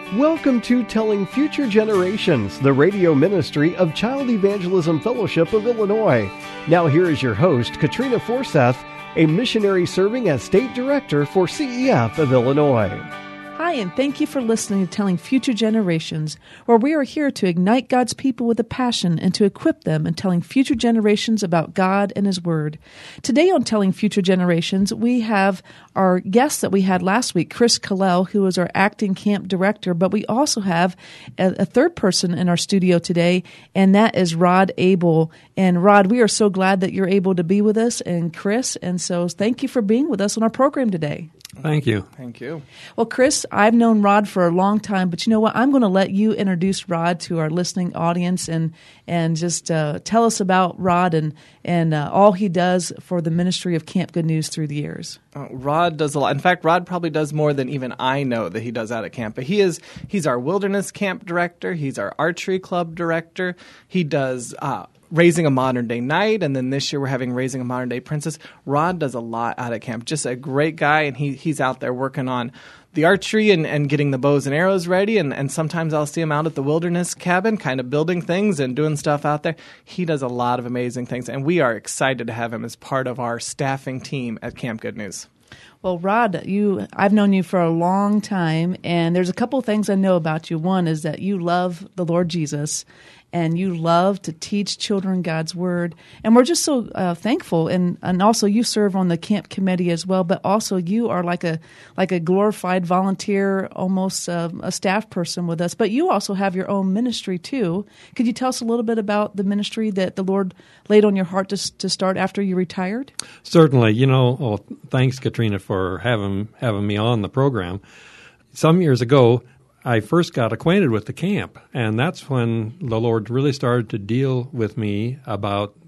Welcome to Telling Future Generations, the radio ministry of Child Evangelism Fellowship of Illinois. Now here is your host, Katrina Forseth, a missionary serving as State Director for CEF of Illinois. Hi, and thank you for listening to Telling Future Generations, where we are here to ignite God's people with a passion and to equip them in telling future generations about God and His Word. Today on Telling Future Generations, we have our guest that we had last week, Chris Kallel, who is our acting camp director, but we also have a third person in our studio today, and that is Rod Abel. And Rod, we are so glad that you're able to be with us, and Chris, and so thank you for being with us on our program today. Thank you. Thank you. Well, Chris, I've known Rod for a long time, but you know what? I'm going to let you introduce Rod to our listening audience and just tell us about Rod and all he does for the ministry of Camp Good News through the years. Rod does a lot. In fact, Rod probably does more than even I know that he does out at camp. But he's our wilderness camp director. He's our archery club director. He does Raising a Modern Day Knight, and then this year we're having Raising a Modern Day Princess. Rod does a lot out at camp. Just a great guy, and he's out there working on the archery and getting the bows and arrows ready, and sometimes I'll see him out at the wilderness cabin kind of building things and doing stuff out there. He does a lot of amazing things, and we are excited to have him as part of our staffing team at Camp Good News. Well, Rod, I've known you for a long time, and there's a couple of things I know about you. One is that you love the Lord Jesus, and you love to teach children God's Word. And we're just so thankful. And also you serve on the camp committee as well, but also you are like a glorified volunteer, almost a staff person with us. But you also have your own ministry too. Could you tell us a little bit about the ministry that the Lord laid on your heart to start after you retired? Certainly. Thanks, Katrina, for having me on the program. Some years ago, I first got acquainted with the camp, and that's when the Lord really started to deal with me about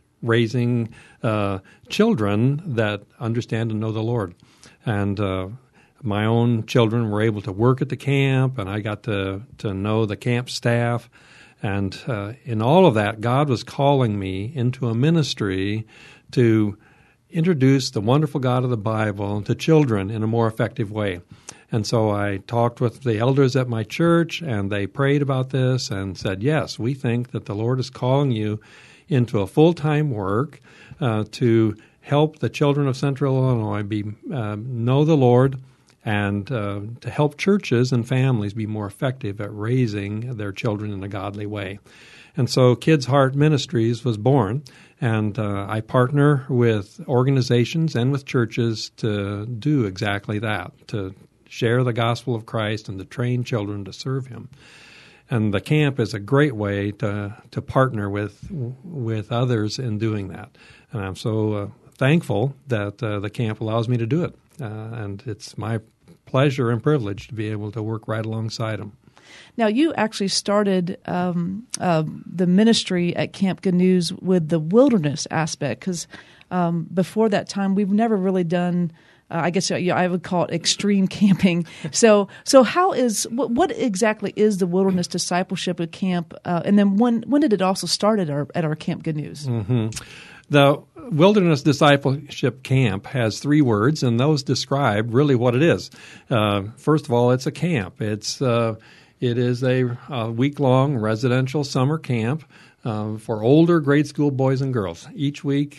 raising children that understand and know the Lord. And my own children were able to work at the camp, and I got to know the camp staff. And in all of that, God was calling me into a ministry to introduce the wonderful God of the Bible to children in a more effective way. And so I talked with the elders at my church, and they prayed about this and said, yes, we think that the Lord is calling you into a full-time work to help the children of Central Illinois know the Lord and to help churches and families be more effective at raising their children in a godly way. And so Kids Heart Ministries was born, and I partner with organizations and with churches to do exactly that, to share the gospel of Christ and to train children to serve Him. And the camp is a great way to partner with others in doing that. And I'm so thankful that the camp allows me to do it. And it's my pleasure and privilege to be able to work right alongside them. Now, you actually started the ministry at Camp Good News with the wilderness aspect, because before that time, we've never really done I guess I would call it extreme camping. So what exactly is the wilderness discipleship at camp? And then when did it also start at our Camp Good News? Mm-hmm. The Wilderness Discipleship Camp has 3 words, and those describe really what it is. First of all, it's a camp. It is a week-long residential summer camp for older grade school boys and girls. Each week,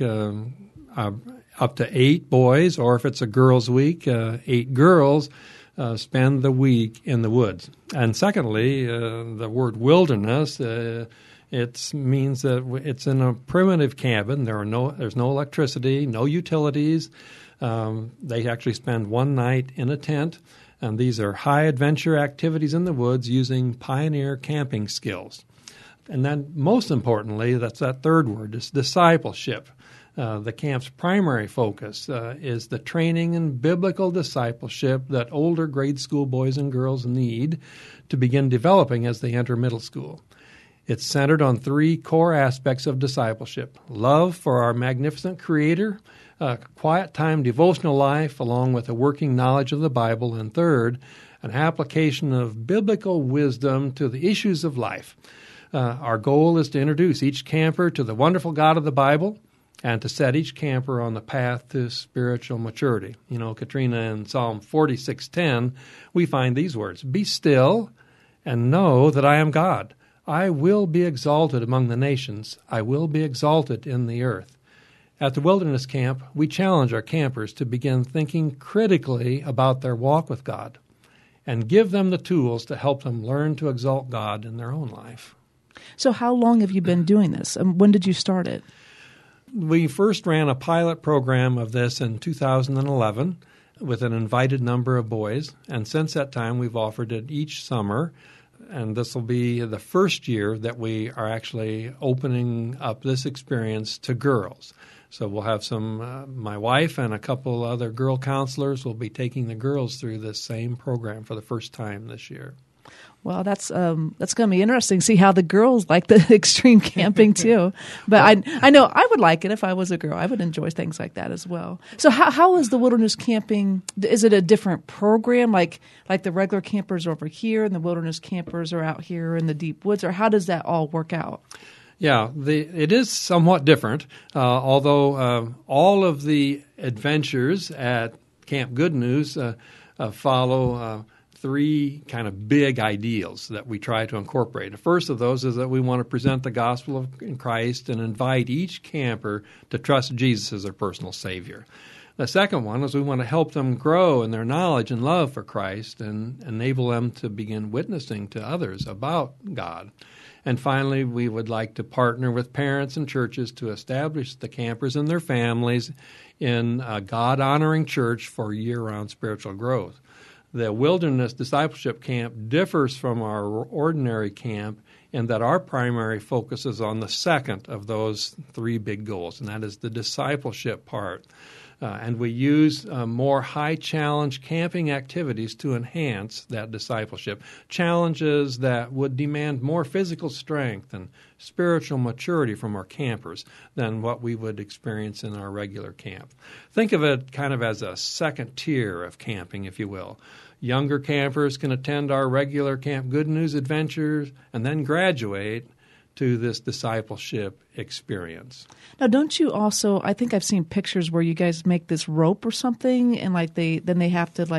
up to 8 boys, or if it's a girls' week, 8 girls spend the week in the woods. And secondly, the word wilderness, it means that it's in a primitive cabin. There's no electricity, no utilities. They actually spend one night in a tent, and these are high-adventure activities in the woods using pioneer camping skills. And then, most importantly, that's that third word, is discipleship. The camp's primary focus is the training and biblical discipleship that older grade school boys and girls need to begin developing as they enter middle school. It's centered on 3 core aspects of discipleship: love for our magnificent Creator, quiet time devotional life along with a working knowledge of the Bible, and third, an application of biblical wisdom to the issues of life. Our goal is to introduce each camper to the wonderful God of the Bible and to set each camper on the path to spiritual maturity. You know, Katrina, in Psalm 46:10, we find these words, "Be still and know that I am God. I will be exalted among the nations. I will be exalted in the earth." At the Wilderness Camp, we challenge our campers to begin thinking critically about their walk with God and give them the tools to help them learn to exalt God in their own life. So how long have you been doing this? And when did you start it? We first ran a pilot program of this in 2011 with an invited number of boys, and since that time we've offered it each summer, and this will be the first year that we are actually opening up this experience to girls. So we'll have my wife and a couple other girl counselors will be taking the girls through this same program for the first time this year. Well, that's going to be interesting to see how the girls like the extreme camping too. But I know I would like it if I was a girl. I would enjoy things like that as well. So how is the wilderness camping? Is it a different program like the regular campers are over here and the wilderness campers are out here in the deep woods, or how does that all work out? Yeah, it is somewhat different, although all of the adventures at Camp Good News follow three kind of big ideals that we try to incorporate. The first of those is that we want to present the gospel of Christ and invite each camper to trust Jesus as their personal Savior. The second one is we want to help them grow in their knowledge and love for Christ and enable them to begin witnessing to others about God. And finally, we would like to partner with parents and churches to establish the campers and their families in a God-honoring church for year-round spiritual growth. The Wilderness Discipleship Camp differs from our ordinary camp in that our primary focus is on the second of those three big goals, and that is the discipleship part. And we use more high-challenge camping activities to enhance that discipleship, challenges that would demand more physical strength and spiritual maturity from our campers than what we would experience in our regular camp. Think of it kind of as a second tier of camping, if you will. Younger campers can attend our regular Camp Good News adventures and then graduate to this discipleship experience. Now, don't you also, I think I've seen pictures where you guys make this rope or something, and then they have to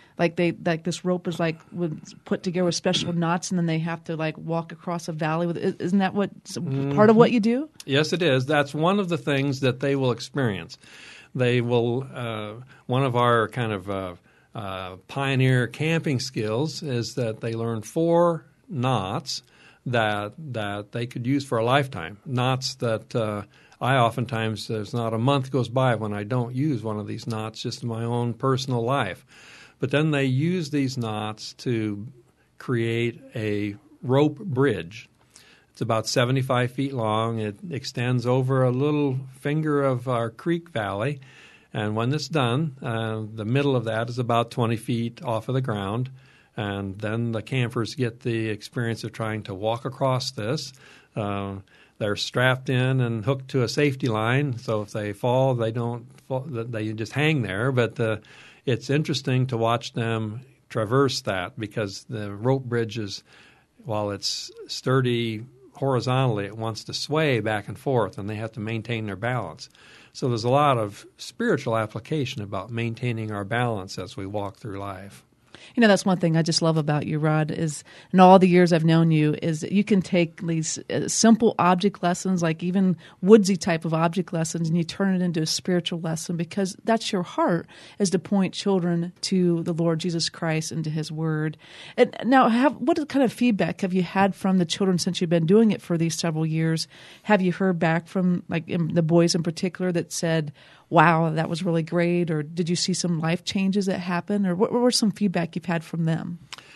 this rope is put together with special knots, and then they have to walk across a valley with. Isn't that part of what you do? Yes, it is. That's one of the things that they will experience. They will one of our kind of pioneer camping skills is that they learn 4 knots that they could use for a lifetime. Knots that I oftentimes, there's not a month goes by when I don't use one of these knots just in my own personal life. But then they use these knots to create a rope bridge. It's about 75 feet long. It extends over a little finger of our creek valley. And when it's done, the middle of that is about 20 feet off of the ground. And then the campers get the experience of trying to walk across this. They're strapped in and hooked to a safety line, so if they fall, they don't fall, they just hang there. But it's interesting to watch them traverse that because the rope bridge is, while it's sturdy horizontally, it wants to sway back and forth, and they have to maintain their balance. So there's a lot of spiritual application about maintaining our balance as we walk through life. You know, that's one thing I just love about you, Rod, is in all the years I've known you, is that you can take these simple object lessons, like even woodsy type of object lessons, and you turn it into a spiritual lesson because that's your heart, is to point children to the Lord Jesus Christ and to His Word. And now, what kind of feedback have you had from the children since you've been doing it for these several years? Have you heard back from the boys in particular that said, wow, that was really great, or did you see some life changes that happened, or what were some feedback you've had from them?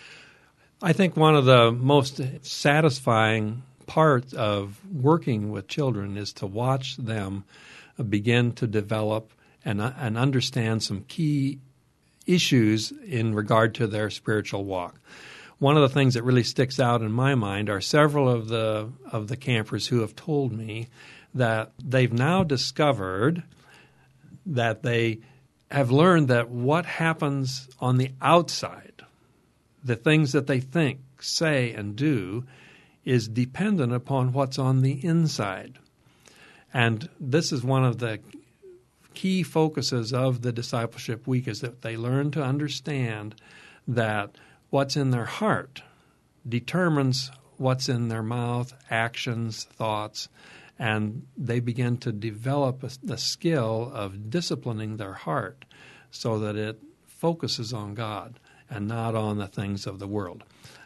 I think one of the most satisfying parts of working with children is to watch them begin to develop and understand some key issues in regard to their spiritual walk. One of the things that really sticks out in my mind are several of the campers who have told me that they've now discovered that they have learned that what happens on the outside, the things that they think, say, and do, is dependent upon what's on the inside. And this is one of the key focuses of the Discipleship Week, is that they learn to understand that what's in their heart determines what's in their mouth, actions, thoughts, and they begin to develop the skill of disciplining their heart so that it focuses on God and not on the things of the world.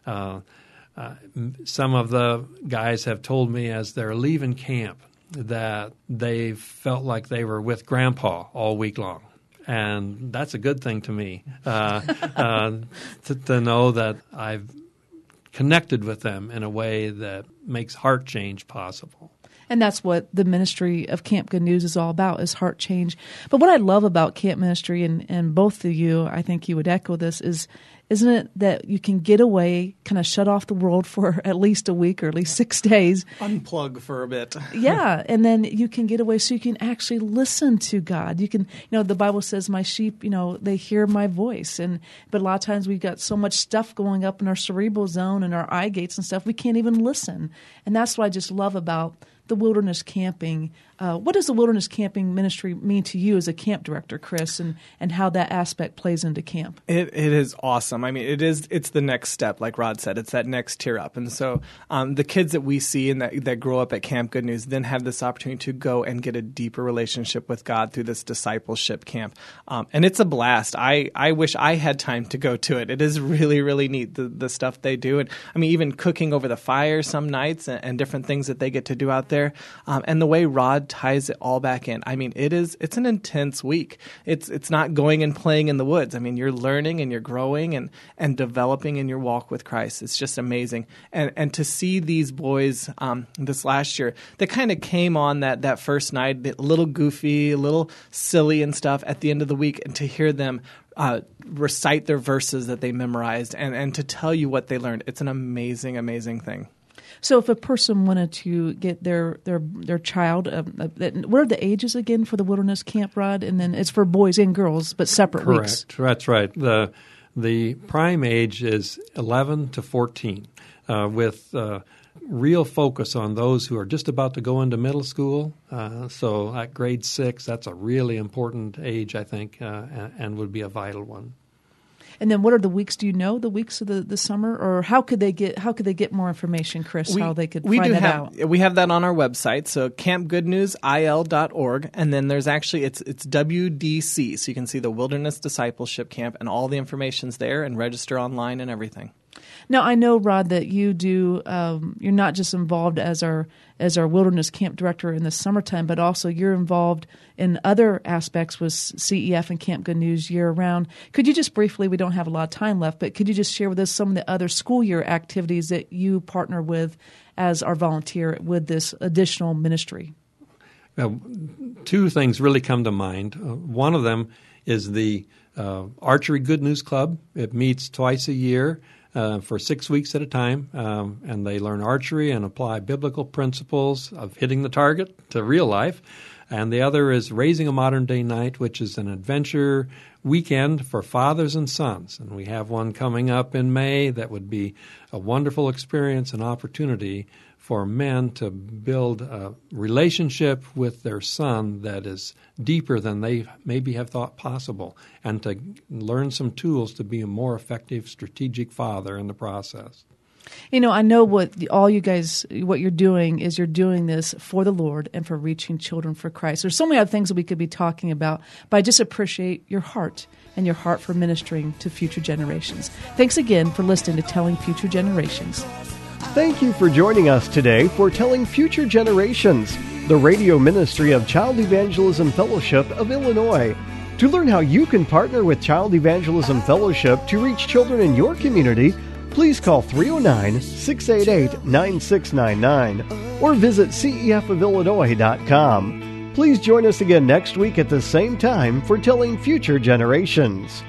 Some of the guys have told me as they're leaving camp that they felt like they were with Grandpa all week long. And that's a good thing to me, to know that I've connected with them in a way that makes heart change possible. And that's what the ministry of Camp Good News is all about, is heart change. But what I love about camp ministry, and both of you, I think you would echo this, isn't it that you can get away, kind of shut off the world for at least a week or at least 6 days. Unplug for a bit. Yeah, and then you can get away so you can actually listen to God. You can, the Bible says, my sheep, they hear my voice. But a lot of times we've got so much stuff going up in our cerebral zone and our eye gates and stuff, we can't even listen. And that's what I just love about the wilderness camping. What does the wilderness camping ministry mean to you as a camp director, Chris, and how that aspect plays into camp? It is awesome. I mean, it's the next step, like Rod said. It's that next tier up. And so the kids that we see and that grow up at Camp Good News then have this opportunity to go and get a deeper relationship with God through this discipleship camp. And it's a blast. I wish I had time to go to it. It is really, really neat, the stuff they do. And I mean, even cooking over the fire some nights and different things that they get to do out there. And the way Rod ties it all back in. I mean, it's an intense week. It's not going and playing in the woods. I mean, you're learning and you're growing and developing in your walk with Christ. It's just amazing. And to see these boys this last year, they kind of came on that first night, a little goofy, a little silly and stuff at the end of the week, and to hear them recite their verses that they memorized and to tell you what they learned. It's an amazing, amazing thing. So if a person wanted to get their child, what are the ages again for the wilderness camp, Rod? And then it's for boys and girls, but separate weeks. Correct. That's right. The prime age is 11 to 14, with real focus on those who are just about to go into middle school. So at grade 6, that's a really important age, I think, and would be a vital one. And then what are the weeks? Do you know the weeks of the summer, or how could they get more information, Chris? How they could find that out? We have that on our website, so campgoodnewsil.org, and then there's actually it's WDC, so you can see the Wilderness Discipleship Camp, and all the information's there, and register online and everything. Now, I know, Rod, that you do. You're not just involved as our wilderness camp director in the summertime, but also you're involved in other aspects with CEF and Camp Good News year round. Could you just briefly? We don't have a lot of time left, but could you just share with us some of the other school year activities that you partner with as our volunteer with this additional ministry? Two things really come to mind. One of them is the Archery Good News Club. It meets twice a year. For 6 weeks at a time, and they learn archery and apply biblical principles of hitting the target to real life. And the other is Raising a Modern Day Knight, which is an adventure weekend for fathers and sons. And we have one coming up in May that would be a wonderful experience and opportunity for men to build a relationship with their son that is deeper than they maybe have thought possible, and to learn some tools to be a more effective strategic father in the process. I know what you're doing is you're doing this for the Lord and for reaching children for Christ. There's so many other things that we could be talking about, but I just appreciate your heart and your heart for ministering to future generations. Thanks again for listening to Telling Future Generations. Thank you for joining us today for Telling Future Generations, the radio ministry of Child Evangelism Fellowship of Illinois. To learn how you can partner with Child Evangelism Fellowship to reach children in your community, please call 309-688-9699 or visit cefofillinois.com. Please join us again next week at the same time for Telling Future Generations.